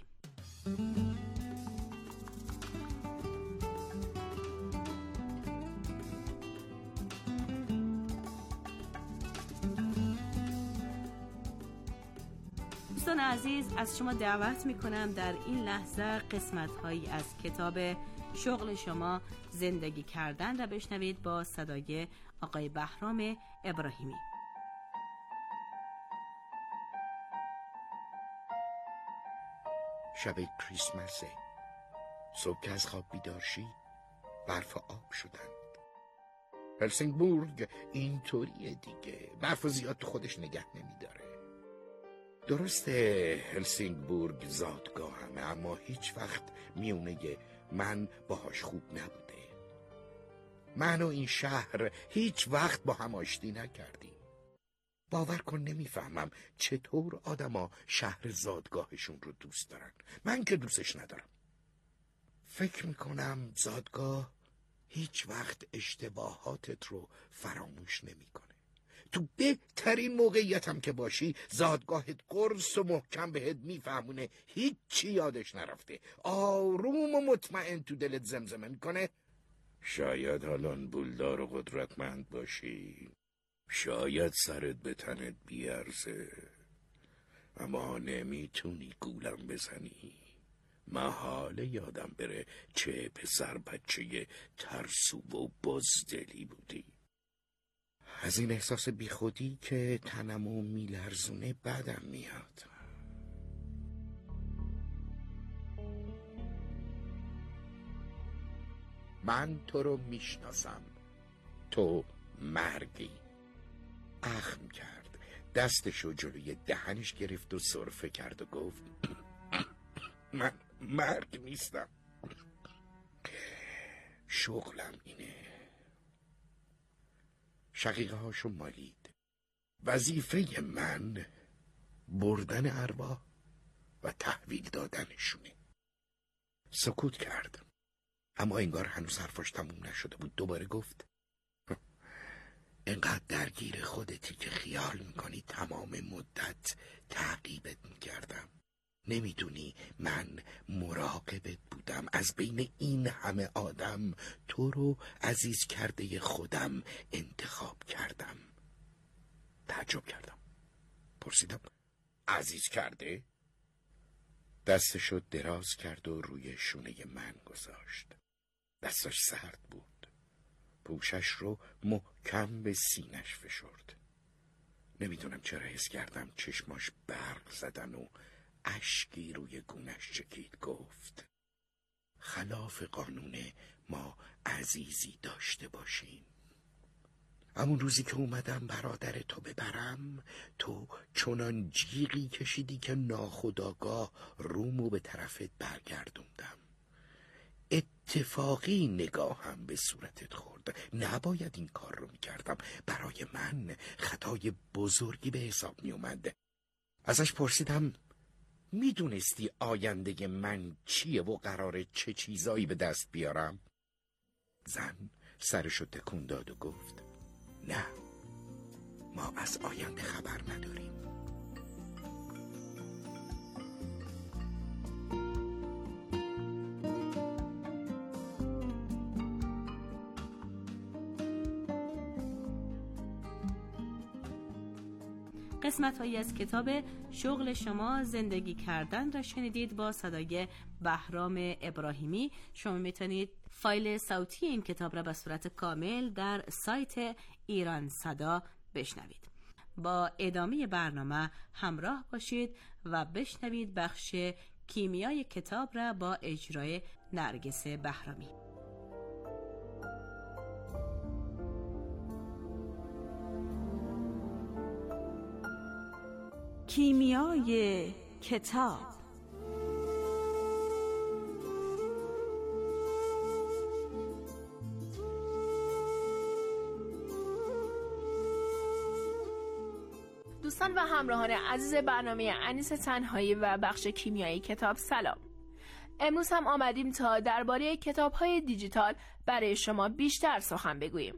دوستان عزیز، از شما دعوت میکنم در این لحظه قسمت‌هایی از کتاب شغل شما زندگی کردن را بشنوید با صدای آقای بهرام ابراهیمی. شب کریسمسه. صبح که از خواب بیدار شی برف و آب شدند. هلسینگبورگ اینطوریه دیگه، برف زیاد تو خودش نگه نمیداره. درسته هلسینگبورگ زادگاهمه، اما هیچ وقت میونه من باهاش خوب نبوده. من و این شهر هیچ وقت با هم آشتی نکردیم. باور کن نمیفهمم چطور آدما شهر زادگاهشون رو دوست دارن. من که دوستش ندارم. فکر میکنم زادگاه هیچ وقت اشتباهاتت رو فراموش نمیکنه. تو بهترین موقعیتم که باشی زادگاهت قرص و محکم بهت میفهمونه هیچی یادش نرفته، آروم و مطمئن تو دلت زمزمه میکنه شاید حالان بولدار و قدرتمند باشی، شاید سرت به تنت بیارزه، اما نمیتونی گولم بزنی. محاله یادم بره چه پسر بچه ترسو و بزدلی بودی. از این احساس بیخودی که تنمو میلرزونه بدم میاد. من تو رو میشناسم، تو مرگی. اخم کرد، دستشو جلوی دهنش گرفت و سرفه کرد و گفت من مرگ نیستم، شغلم اینه. شقیقه هاشو مالید. وظیفه من بردن ارواح و تحویل دادنشونه. سکوت کرد، اما انگار هنوز حرفاش تموم نشده بود. دوباره گفت انقدر درگیر خودتی که خیال میکنی تمام مدت تعقیبت میکردم. نمیدونی من مراقبت بودم. از بین این همه آدم تو رو عزیز کرده خودم انتخاب کردم. تعجب کردم. پرسیدم عزیز کرده؟ دستشو دراز کرد و روی شونه من گذاشت. دستش سرد بود. پوشش رو محکم به سینش فشرد. نمیدونم چرا حس کردم چشماش برق زدن و اشکی روی گونش چکید. گفت خلاف قانونه ما عزیزی داشته باشیم. همون روزی که اومدم برادر تو ببرم، تو چنان جیغی کشیدی که ناخودآگاه رومو به طرفت برگردوندم. اتفاقی نگاهم به صورتت خورد. نباید این کار رو میکردم. برای من خطای بزرگی به حساب میومد. ازش پرسیدم میدونستی آینده من چیه و قراره چه چیزایی به دست بیارم؟ زن سرشو تکون داد و گفت نه، ما از آینده خبر نداریم. قسمت هایی از کتاب شغل شما زندگی کردن را شنیدید با صدای بهرام ابراهیمی. شما میتونید فایل صوتی این کتاب را به صورت کامل در سایت ایران صدا بشنوید. با ادامه برنامه همراه باشید و بشنوید بخش کیمیای کتاب را با اجرای نرگس بهرامی. کیمیای کتاب. دوستان و همراهان عزیز برنامه انیس تنهایی و بخش کیمیای کتاب، سلام. امروز هم آمدیم تا درباره کتاب‌های دیجیتال برای شما بیشتر سخن بگوییم.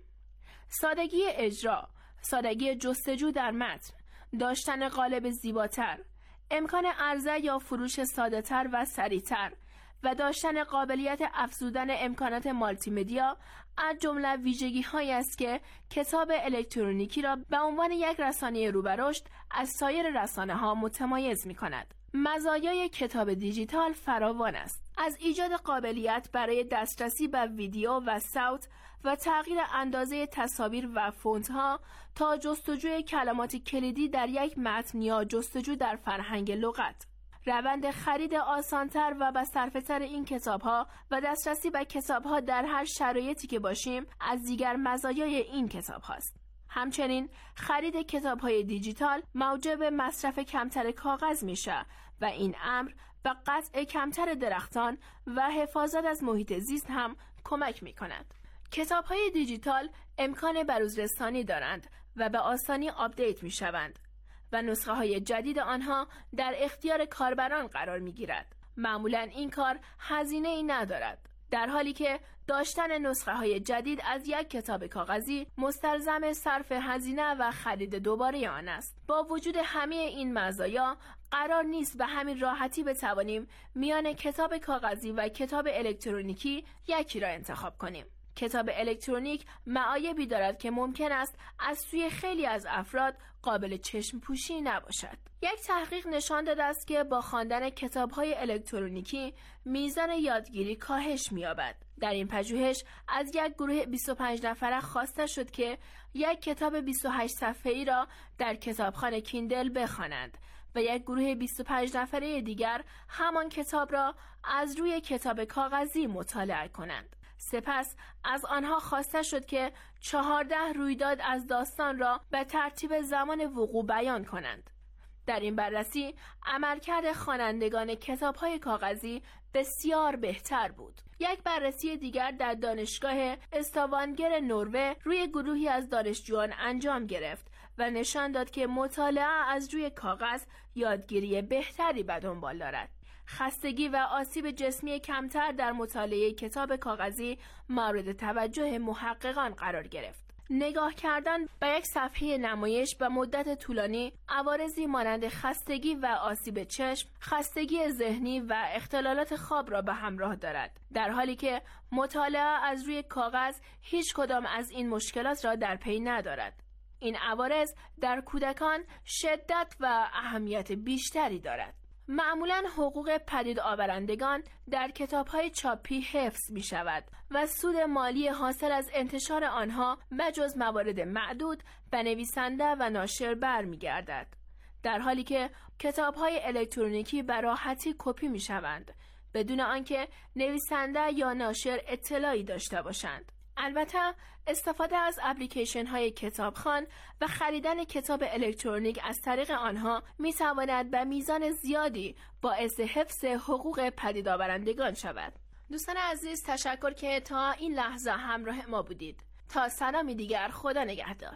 سادگی اجرا، سادگی جستجو در متن، داشتن قالب زیباتر، امکان عرضه یا فروش ساده‌تر و سریع‌تر و داشتن قابلیت افزودن امکانات مالتی مدیا از جمله ویژگی‌هایی است که کتاب الکترونیکی را به عنوان یک رسانه رو به رشد از سایر رسانه‌ها متمایز می‌کند. مزایای کتاب دیجیتال فراوان است، از ایجاد قابلیت برای دسترسی به ویدیو و صوت و تغییر اندازه تصاویر و فونت‌ها تا جستجوی کلمات کلیدی در یک متن یا جستجو در فرهنگ لغت. روند خرید آسانتر و بصرفه‌تر این کتاب‌ها و دسترسی به کتاب‌ها در هر شرایطی که باشیم از دیگر مزایای این کتاب‌هاست. همچنین خرید کتاب‌های دیجیتال موجب مصرف کمتر کاغذ میشه و این امر به قطع کمتر درختان و حفاظت از محیط زیست هم کمک می‌کند. کتاب‌های دیجیتال امکان بروزرسانی دارند و به آسانی آپدیت می‌شوند و نسخه‌های جدید آنها در اختیار کاربران قرار می‌گیرد. معمولاً این کار هزینه‌ای ندارد، در حالی که داشتن نسخه‌های جدید از یک کتاب کاغذی مستلزم صرف هزینه و خرید دوباره آن است. با وجود همه این مزایا، قرار نیست به همین راحتی بتوانیم میان کتاب کاغذی و کتاب الکترونیکی یکی را انتخاب کنیم. کتاب الکترونیک معایبی دارد که ممکن است از سوی خیلی از افراد قابل چشم پوشی نباشد. یک تحقیق نشان داده است که با خواندن کتاب‌های الکترونیکی میزان یادگیری کاهش می‌یابد. در این پژوهش از یک گروه 25 نفره خواسته شد که یک کتاب 28 صفحه‌ای را در کتابخانه کیندل بخوانند و یک گروه 25 نفره دیگر همان کتاب را از روی کتاب کاغذی مطالعه کنند. سپس از آنها خواسته شد که 14 رویداد از داستان را به ترتیب زمان وقوع بیان کنند. در این بررسی عملکرد خوانندگان کتاب‌های کاغذی بسیار بهتر بود. یک بررسی دیگر در دانشگاه استاوانگر نروژ روی گروهی از دانشجویان انجام گرفت و نشان داد که مطالعه از روی کاغذ یادگیری بهتری به دنبال دارد. خستگی و آسیب جسمی کمتر در مطالعه کتاب کاغذی مورد توجه محققان قرار گرفت. نگاه کردن به یک صفحه نمایش به مدت طولانی عوارضی مانند خستگی و آسیب چشم، خستگی ذهنی و اختلالات خواب را به همراه دارد، در حالی که مطالعه از روی کاغذ هیچ کدام از این مشکلات را در پی ندارد. این عوارض در کودکان شدت و اهمیت بیشتری دارد. معمولاً حقوق پدید آورندگان در کتاب‌های چاپی حفظ می‌شود و سود مالی حاصل از انتشار آنها بجز موارد معدود به نویسنده و ناشر برمیگردد، در حالی که کتاب‌های الکترونیکی به راحتی کپی می‌شوند بدون آنکه نویسنده یا ناشر اطلاعی داشته باشند. البته استفاده از اپلیکیشن های کتابخوان و خریدن کتاب الکترونیک از طریق آنها می تواند به میزان زیادی باعث حفظ حقوق پدید آورندگان شود. دوستان عزیز، تشکر که تا این لحظه همراه ما بودید. تا سلامی دیگر، خدا نگهدار.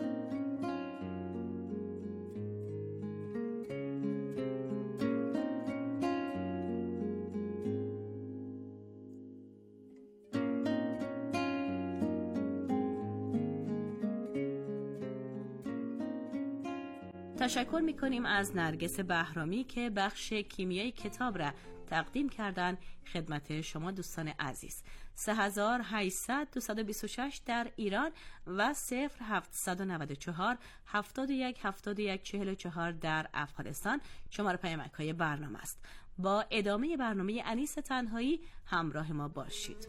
تشکر می‌کنیم از نرگس بهرامی که بخش کیمیای کتاب را تقدیم کردن خدمت شما دوستان عزیز. 3800 226 در ایران و 0794 71 71 44 در افغانستان شماره پیامک‌های برنامه است. با ادامه برنامه انیس تنهایی همراه ما باشید.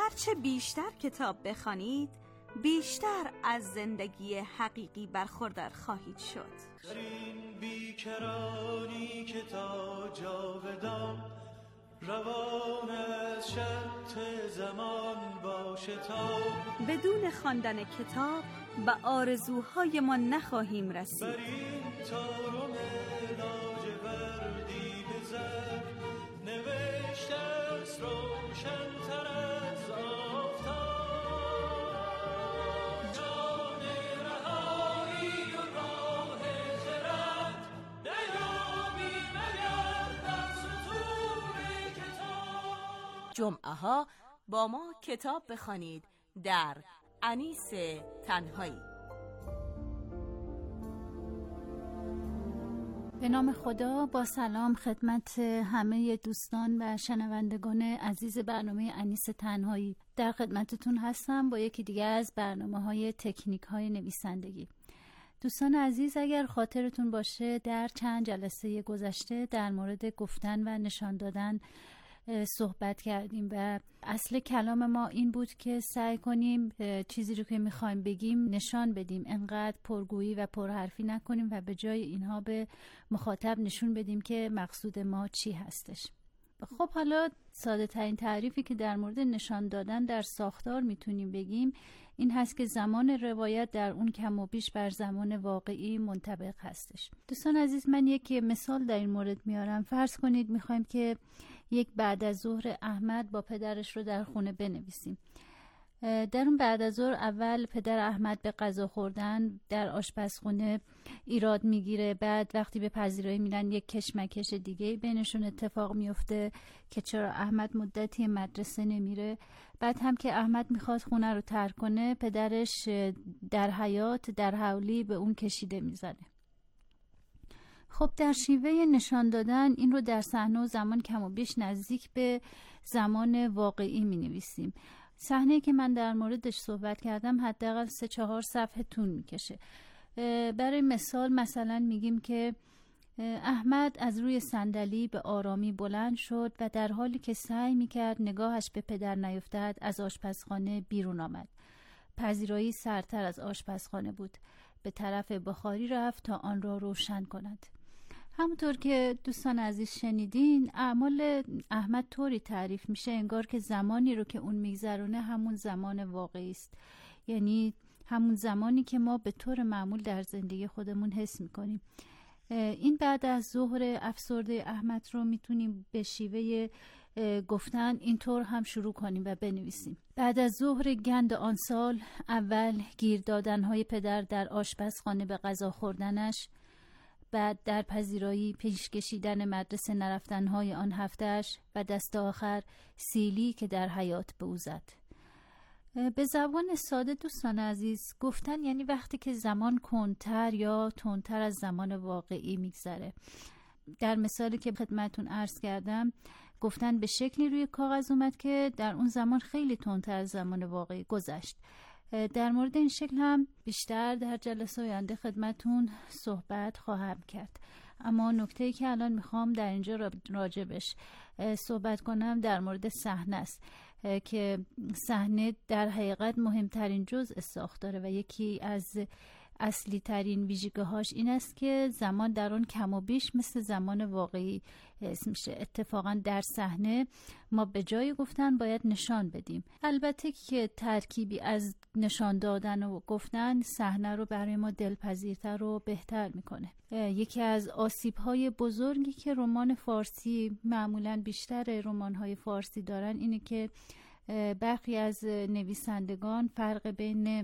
هرچه بیشتر کتاب بخوانید بیشتر از زندگی حقیقی برخوردار خواهید شد. در این بیکرانی که تا جاودان روان از شط زمان باشه تا بدون خواندن کتاب به آرزوهای ما نخواهیم رسید. بر این تارم لاجوردی بزن نوشته است روشن‌تر از آفتاب جان رهایی و راه خرد نیابی مگر در سطور کتاب. جمعه ها با ما کتاب بخوانید در انیس تنهایی. به نام خدا، با سلام خدمت همه دوستان و شنوندگان عزیز برنامه انیس تنهایی. در خدمتتون هستم با یکی دیگه از برنامه‌های تکنیک‌های نویسندگی. دوستان عزیز، اگر خاطرتون باشه در چند جلسه گذشته در مورد گفتن و نشان دادن صحبت کردیم و اصل کلام ما این بود که سعی کنیم چیزی رو که میخوایم بگیم نشان بدیم، انقدر پرگویی و پرحرفی نکنیم و به جای اینها به مخاطب نشون بدیم که مقصود ما چی هستش. خب حالا ساده ترین تعریفی که در مورد نشان دادن در ساختار میتونیم بگیم این هست که زمان روایت در اون کم و بیش بر زمان واقعی منطبق هستش. دوستان عزیز، من یک مثال در این مورد میارم. فرض کنید میخوایم که یک بعد از ظهر احمد با پدرش رو در خونه بنویسیم. در اون بعد از ظهر اول پدر احمد به غذا خوردن در آشپزخونه ایراد میگیره، بعد وقتی به پذیرایی میرن یک کشمکش دیگه بینشون اتفاق میفته که چرا احمد مدتی مدرسه نمیره. بعد هم که احمد میخواد خونه رو ترک کنه پدرش در حیاط در حولی به اون کشیده میزنه. خب در شیوه نشان دادن این رو در صحنه و زمان کم و بیش نزدیک به زمان واقعی می نویسیم. صحنه‌ای که من در موردش صحبت کردم حداقل 3-4 صفحه طول میکشه. برای مثلا میگیم که احمد از روی صندلی به آرامی بلند شد و در حالی که سعی میکرد نگاهش به پدر نیفتد از آشپزخانه بیرون آمد. پذیرایی سرتر از آشپزخانه بود. به طرف بخاری رفت تا آن را روشن کند. همونطور که دوستان عزیز شنیدین، اعمال احمد طوری تعریف میشه انگار که زمانی رو که اون میگذرونه همون زمان واقعی است، یعنی همون زمانی که ما به طور معمول در زندگی خودمون حس میکنیم. این بعد از ظهر افسرده احمد رو میتونیم به شیوه گفتن اینطور هم شروع کنیم و بنویسیم: بعد از ظهر گند آن سال، اول گیر دادنهای پدر در آشپزخانه به غذا خوردنش، بعد در پذیرایی پیش کشیدن مدرسه نرفتنهای آن هفتهش و دست آخر سیلی که در حیاط به او زد. به زبان ساده دوستان عزیز، گفتن یعنی وقتی که زمان کندتر یا تندتر از زمان واقعی میگذره. در مثالی که خدمتون عرض کردم، گفتن به شکلی روی کاغذ اومد که در اون زمان خیلی تندتر از زمان واقعی گذشت. در مورد این شکل هم بیشتر در جلسه آینده خدمتون صحبت خواهم کرد. اما نکته‌ای که الان میخوام در اینجا راجبش صحبت کنم در مورد صحنه است که صحنه در حقیقت مهمترین جزء ساختاره و یکی از اصلی ترین ویژگی‌هاش این است که زمان در آن کم و بیش مثل زمان واقعی حس میشه. اتفاقا در صحنه ما به جای گفتن باید نشان بدیم. البته که ترکیبی از نشان دادن و گفتن صحنه رو برای ما دلپذیرتر و بهتر میکنه. یکی از آسیب‌های بزرگی که رمان فارسی، معمولاً بیشتر رمان‌های فارسی دارن اینه که برخی از نویسندگان فرق بین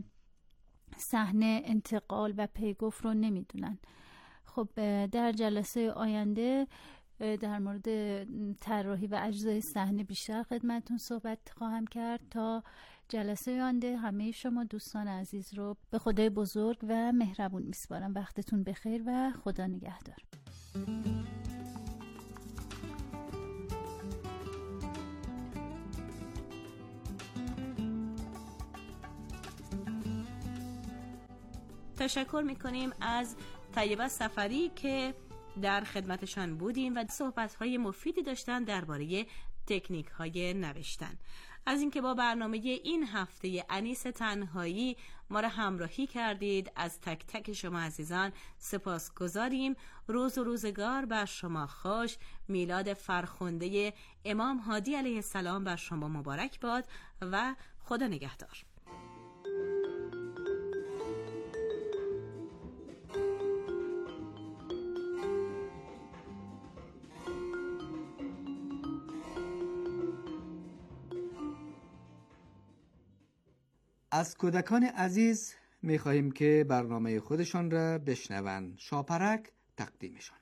صحنه، انتقال و پیگفت رو نمیدونن. خب در جلسه آینده در مورد طراحی و اجزای صحنه بیشتر خدمتتون صحبت خواهم کرد. تا جلسه آینده همه شما دوستان عزیز رو به خدای بزرگ و مهربون میسپارم. وقتتون بخیر و خدا نگهدار. تشکر میکنیم از طیبه سفری که در خدمتشان بودیم و صحبت‌های مفیدی داشتن درباره تکنیک‌های نوشتن. از اینکه با برنامه این هفته انیس تنهایی ما را همراهی کردید. از تک تک شما عزیزان سپاسگزاریم. روز و روزگار بر شما خوش. میلاد فرخنده امام هادی علیه السلام بر شما مبارک باد و خدا نگهدار. از کودکان عزیز می‌خواهیم که برنامه خودشان را بشنوند. شاپرک تقدیمشان.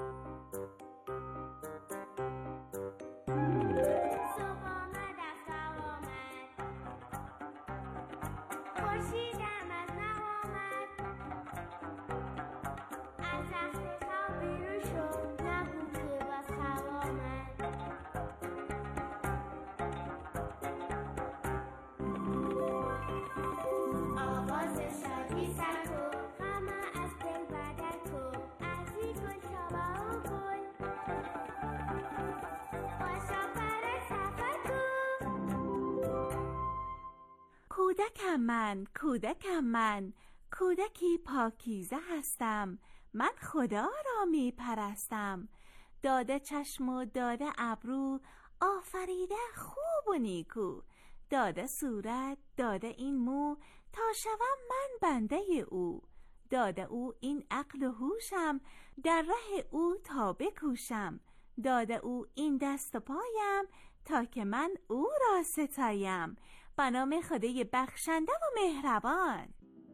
کودکم من کودکی پاکیزه هستم. من خدا را می پرستم. داده چشم و داده ابرو، آفریده خوب و نیکو. داده صورت داده این مو، تا شوم من بنده او. داده او این عقل و هوشم، در ره او تا بکوشم. داده او این دست و پایم، تا که من او را ستایم. به نام خدای بخشنده و مهربان.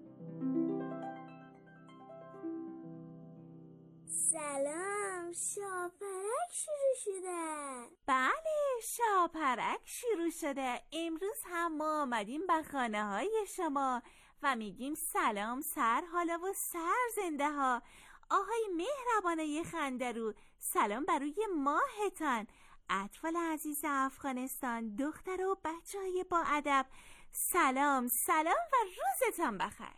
سلام، شاپرک شروع شده. بله، شاپرک شروع شده. امروز هم ما آمدیم به خانه های شما و میگیم سلام سر حالا و سر زنده ها. آهای مهربانه خندرو، سلام بروی ماهتان. اطفال عزیز افغانستان، دختر و بچه های با ادب، سلام سلام و روزتان بخیر.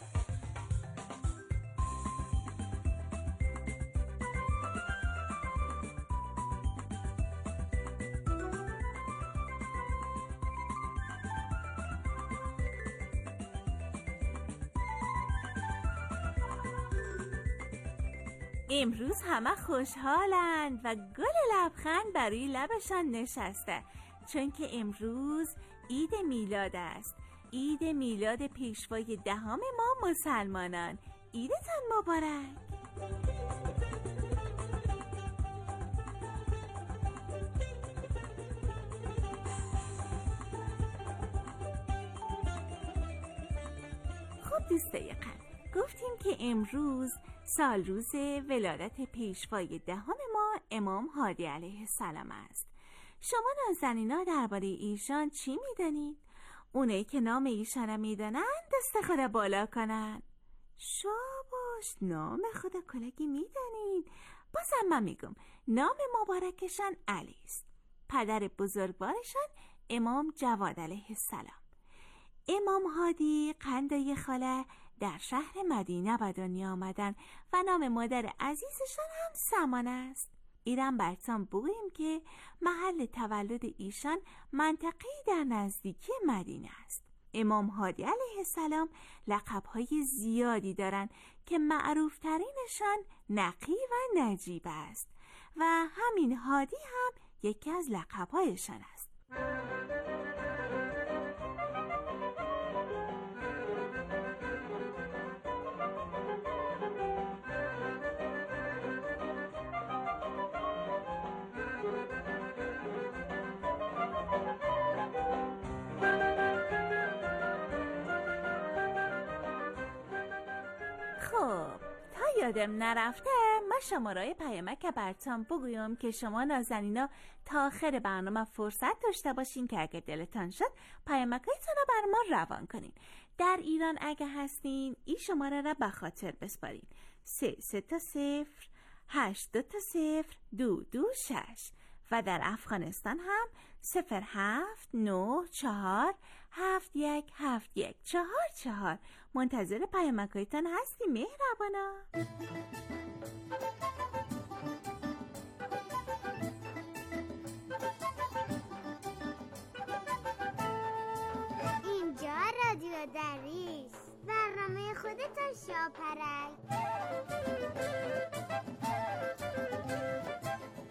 امروز همه خوشحالند و گل لبخند برای لبشان نشسته، چون که امروز عید میلاد است. عید میلاد پیشوای 10 ما مسلمانان. عیدتان مبارک. خب دوستای قلب، گفتیم که امروز سال روز ولادت پیشوای 10 ما امام هادی علیه السلام است. شما نازنینا درباره ایشان چی میدانید؟ اونایی که نام ایشان را میدانن دست خود بالا کنن. شاباش، نام خدا کلگی میدانید. بازم من میگم نام مبارکشان علی است. پدر بزرگوارشان امام جواد علیه السلام. امام هادی قندای خاله در شهر مدینه به دنیا آمدن و نام مادر عزیزشان هم سمان است. ایران برتان بگوییم که محل تولد ایشان منطقه‌ای در نزدیکی مدینه است. امام هادی علیه السلام لقب‌های زیادی دارند که معروفترینشان نقی و نجیب است و همین هادی هم یکی از لقب‌هایشان است. خب تا یادم نرفته من شماره پیامک براتون بگویم که شما نازنینا تا آخر برنامه فرصت داشته باشین که اگه دلتان شد پیامکایتون رو بر ما روان کنین. در ایران اگه هستین این شماره را به خاطر بسپارین: 330-820-226 و در افغانستان هم 0794717144. منتظر پیامکایتان هستی مهربانا. دریست. برنامه خودتان شاپرک.